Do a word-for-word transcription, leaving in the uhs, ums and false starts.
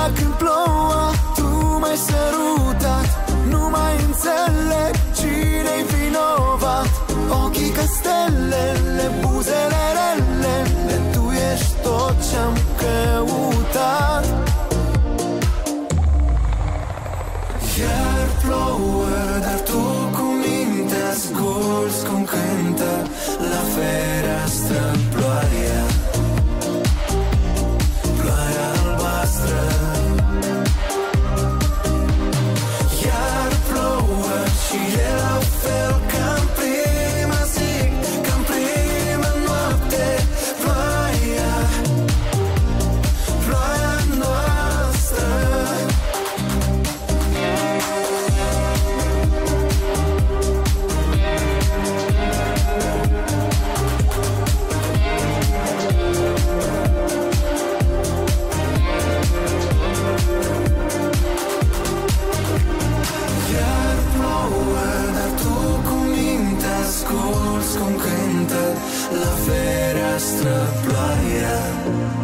când plouă, tu m-ai sărutat. Nu mai înțeleg cine-i vinovat. Ochii ca stelele, buzele relele, tu ești tot ce-am căutat. Iar plouă, dar tu cu minte asculți cum cântă la fereastră ploaia. Ploaia albastră. Iar plouă și e la fel ca-n prima zi, ca-n prima noapte. Ploaia, ploaia noastră. Asculți cum cântă la fereastră ploaia.